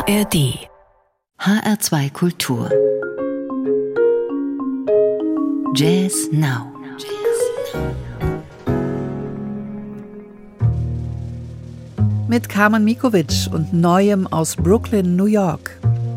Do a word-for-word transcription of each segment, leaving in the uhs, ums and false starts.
R D H R zwei Kultur Jazz Now. Mit Carmen Mikovic und Neuem aus Brooklyn, New York.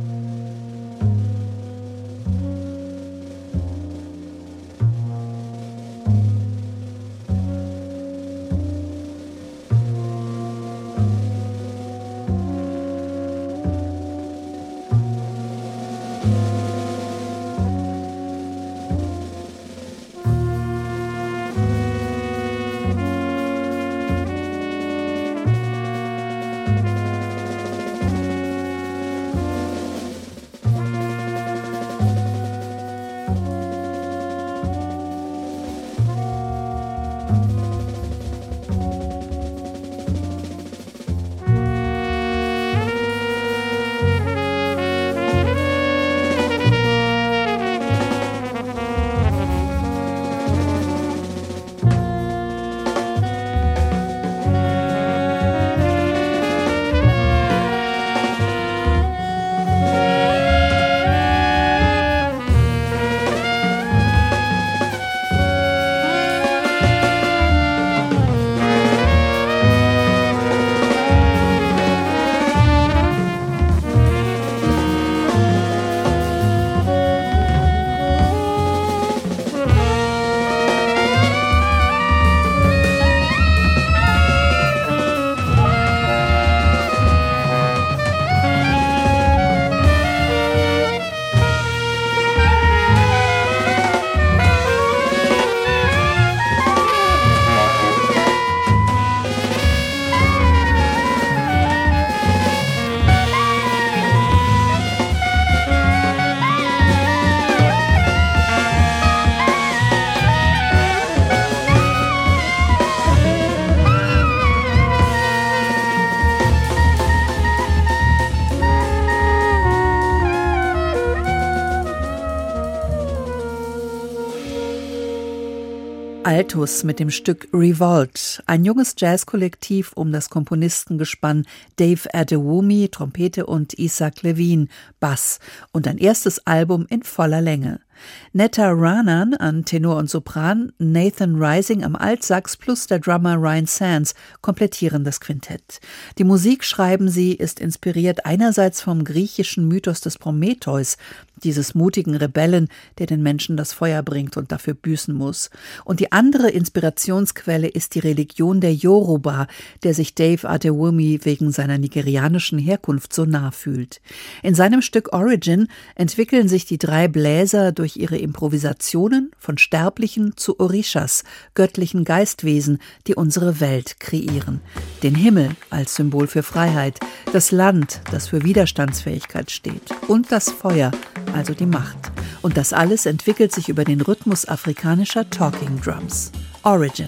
Altus mit dem Stück Revolt, ein junges Jazzkollektiv um das Komponistengespann Dave Adewumi, Trompete und Isaac Levine, Bass und ein erstes Album in voller Länge. Netta Ranan an Tenor und Sopran, Nathan Rising am Altsax plus der Drummer Ryan Sands komplettieren das Quintett. Die Musik, schreiben sie, ist inspiriert einerseits vom griechischen Mythos des Prometheus, dieses mutigen Rebellen, der den Menschen das Feuer bringt und dafür büßen muss. Und die andere Inspirationsquelle ist die Religion der Yoruba, der sich Dave Adewumi wegen seiner nigerianischen Herkunft so nah fühlt. In seinem Stück Origin entwickeln sich die drei Bläser durch ihre Improvisationen von Sterblichen zu Orishas, göttlichen Geistwesen, die unsere Welt kreieren. Den Himmel als Symbol für Freiheit, das Land, das für Widerstandsfähigkeit steht, und das Feuer, also die Macht. Und das alles entwickelt sich über den Rhythmus afrikanischer Talking Drums. Origin.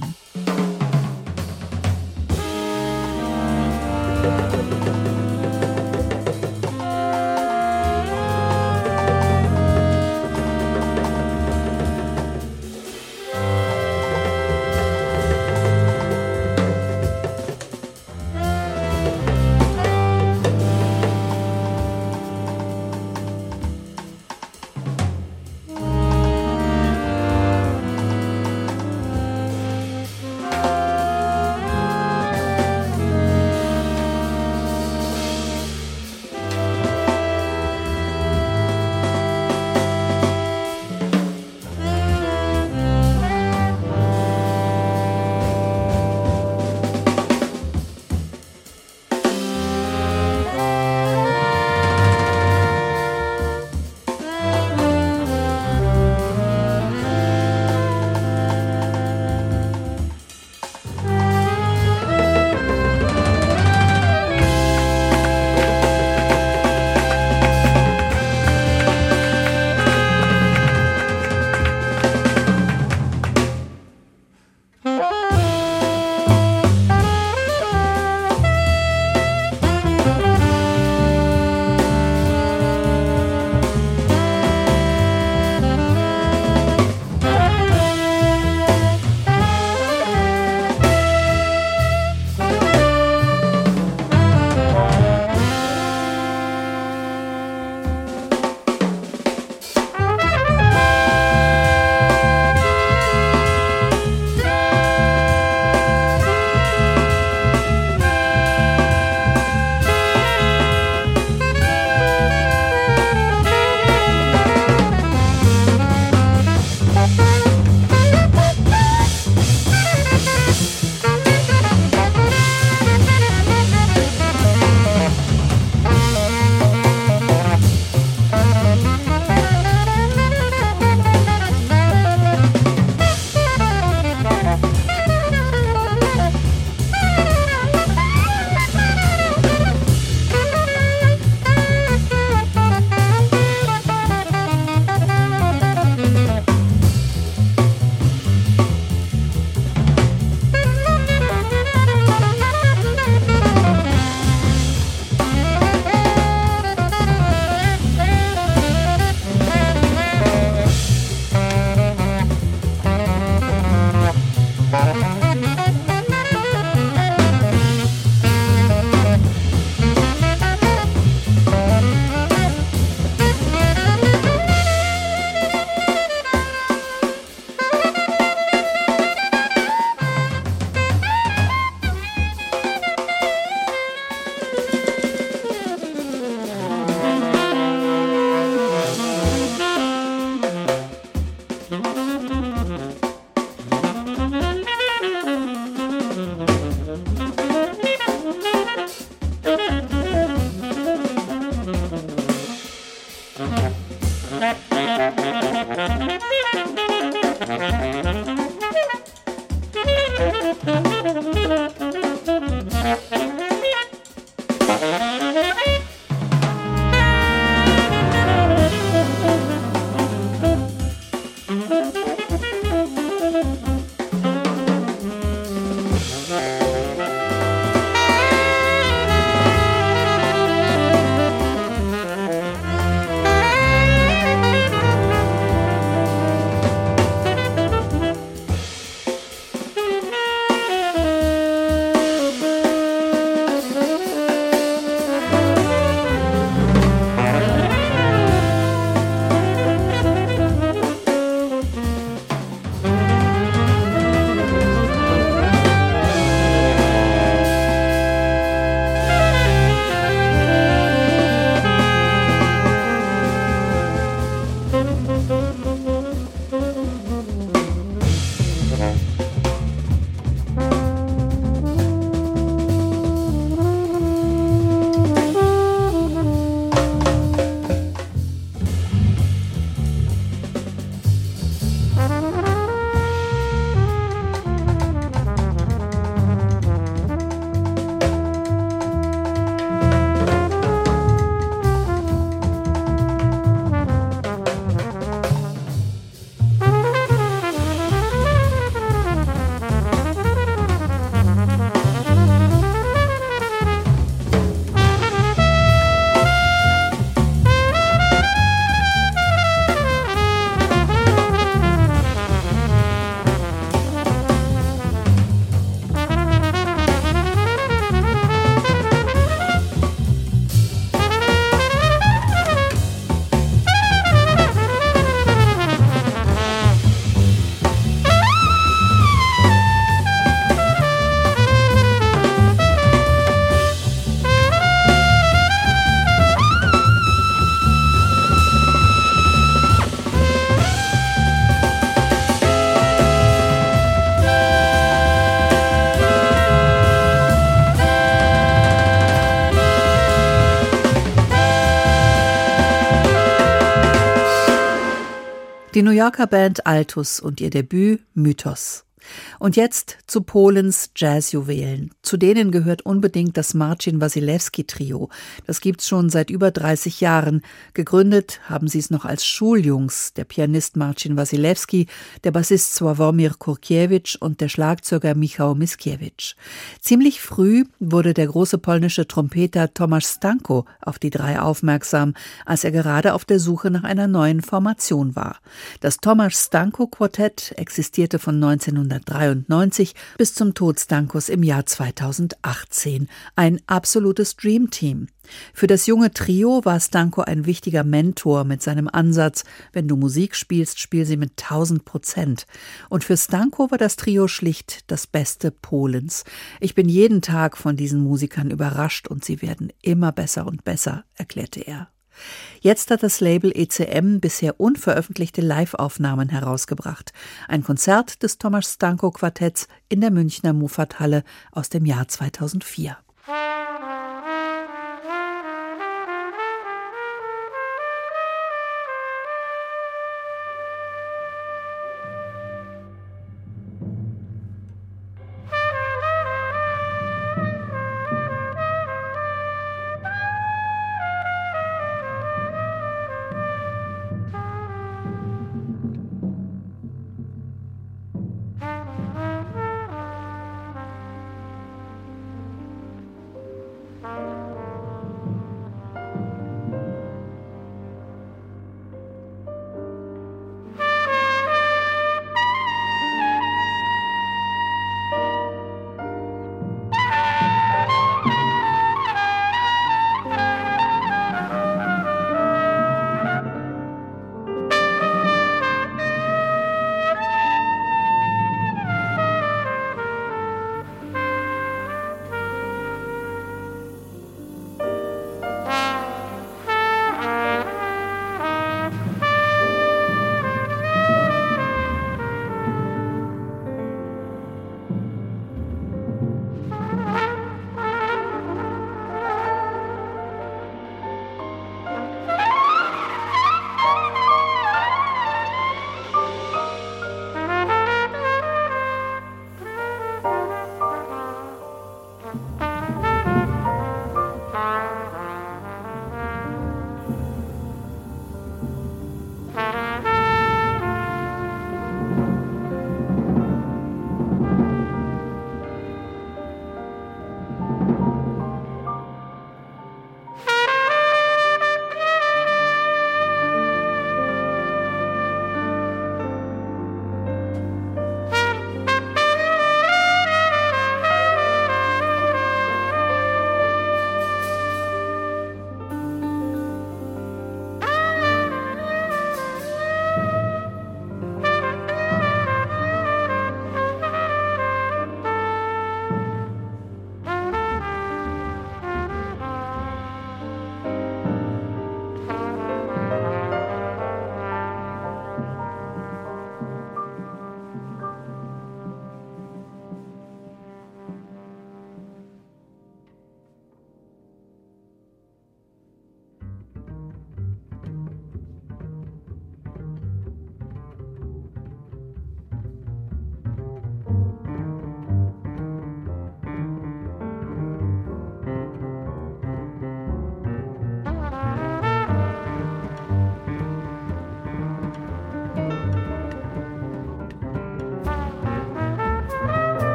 Yorker Band Altus und ihr Debüt Mythos. Und jetzt zu Polens Jazzjuwelen. Zu denen gehört unbedingt das Marcin-Wasilewski-Trio. Das gibt's schon seit über dreißig Jahren. Gegründet haben sie es noch als Schuljungs, der Pianist Marcin Wasilewski, der Bassist Sławomir Kurkiewicz und der Schlagzeuger Michał Mickiewicz. Ziemlich früh wurde der große polnische Trompeter Tomasz Stanko auf die drei aufmerksam, als er gerade auf der Suche nach einer neuen Formation war. Das Tomasz Stanko-Quartett existierte von neunzehnhundertdreiundneunzig bis zum Tod Stankos im Jahr zweitausendachtzehn. Ein absolutes Dreamteam. Für das junge Trio war Stanko ein wichtiger Mentor mit seinem Ansatz, wenn du Musik spielst, spiel sie mit tausend Prozent. Und für Stanko war das Trio schlicht das Beste Polens. Ich bin jeden Tag von diesen Musikern überrascht und sie werden immer besser und besser, erklärte er. Jetzt hat das Label E C M bisher unveröffentlichte Live-Aufnahmen herausgebracht. Ein Konzert des Tomasz Stanko-Quartetts in der Münchner Muffathalle aus dem Jahr zweitausendvier.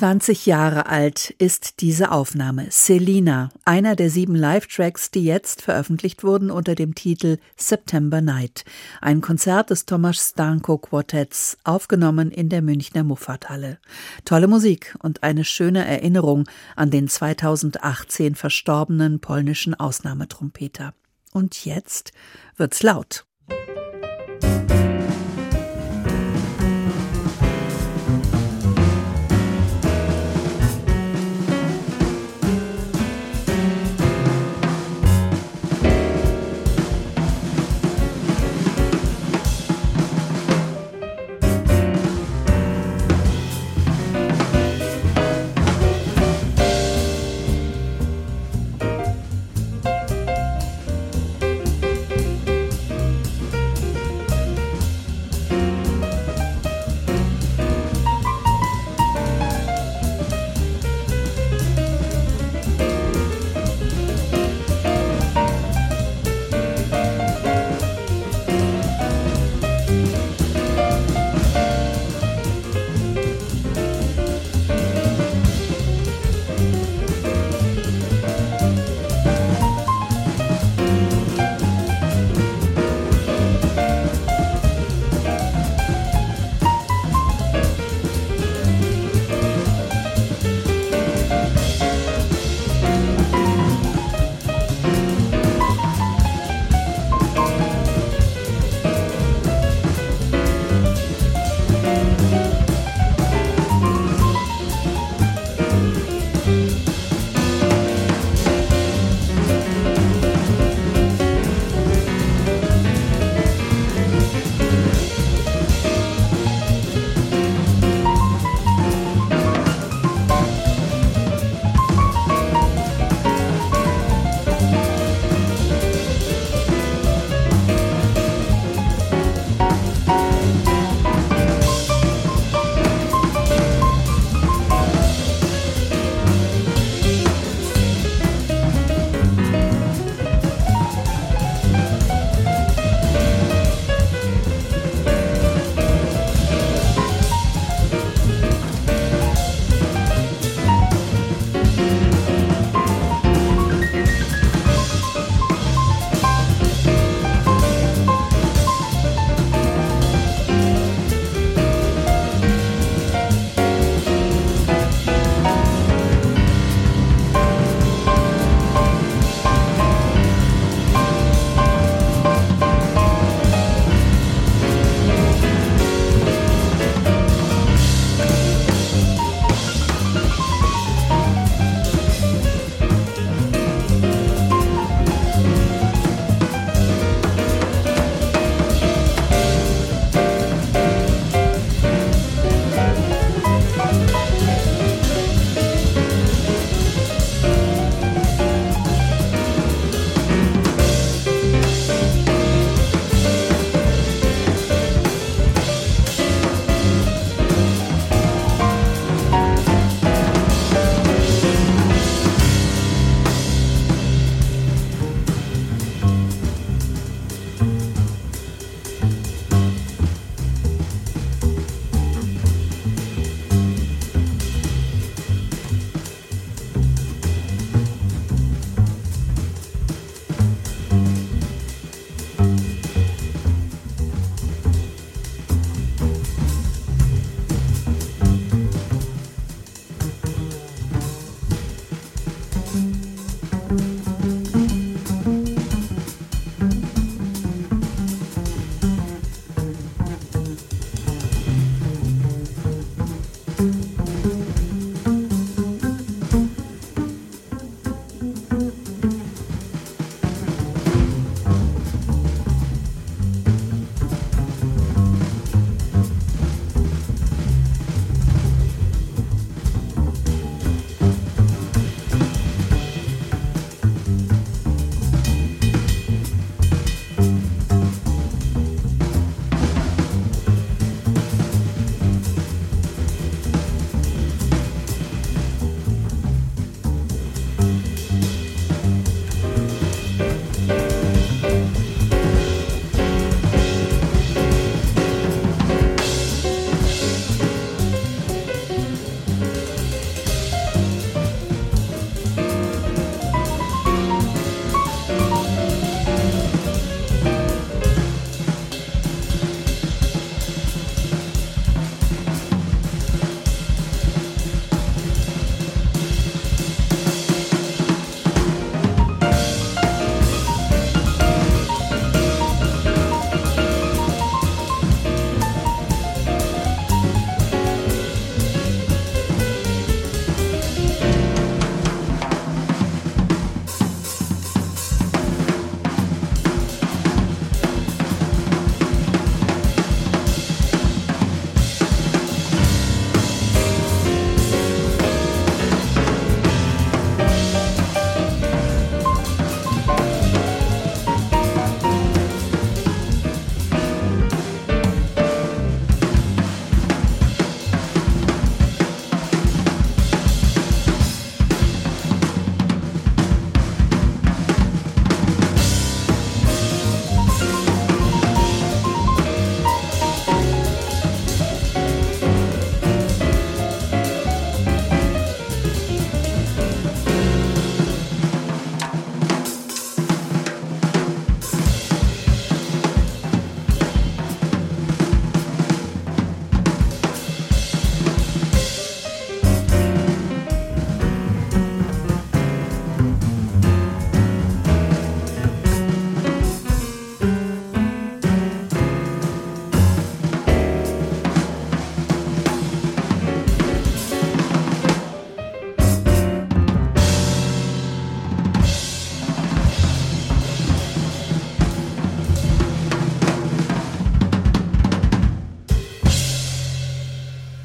zwanzig Jahre alt ist diese Aufnahme. Selina, einer der sieben Live-Tracks, die jetzt veröffentlicht wurden unter dem Titel September Night. Ein Konzert des Tomasz Stanko Quartetts, aufgenommen in der Münchner Muffathalle. Tolle Musik und eine schöne Erinnerung an den zweitausendachtzehn verstorbenen polnischen Ausnahmetrompeter. Und jetzt wird's laut.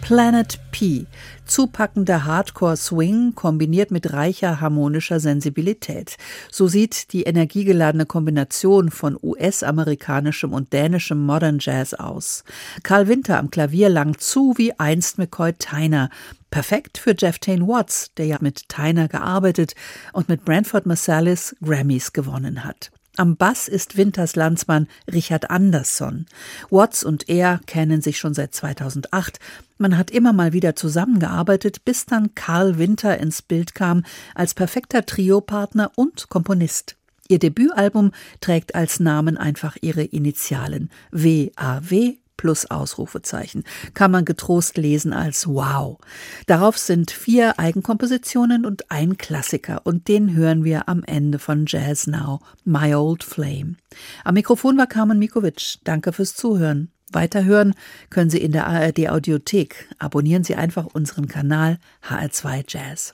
Planet P. Zupackender Hardcore-Swing kombiniert mit reicher harmonischer Sensibilität. So sieht die energiegeladene Kombination von U S-amerikanischem und dänischem Modern Jazz aus. Carl Winter am Klavier langt zu wie einst McCoy Tyner. Perfekt für Jeff Tain Watts, der ja mit Tyner gearbeitet und mit Branford Marsalis Grammys gewonnen hat. Am Bass ist Winters Landsmann Richard Andersson. Watts und er kennen sich schon seit zweitausendacht. Man hat immer mal wieder zusammengearbeitet, bis dann Carl Winter ins Bild kam als perfekter Triopartner und Komponist. Ihr Debütalbum trägt als Namen einfach ihre Initialen W A W plus Ausrufezeichen. Kann man getrost lesen als Wow. Darauf sind vier Eigenkompositionen und ein Klassiker und den hören wir am Ende von Jazz Now, My Old Flame. Am Mikrofon war Carmen Mikovic. Danke fürs Zuhören. Weiterhören können Sie in der A R D Audiothek. Abonnieren Sie einfach unseren Kanal H R zwei Jazz.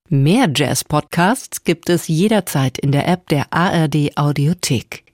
Mehr Jazz-Podcasts gibt es jederzeit in der App der A R D Audiothek.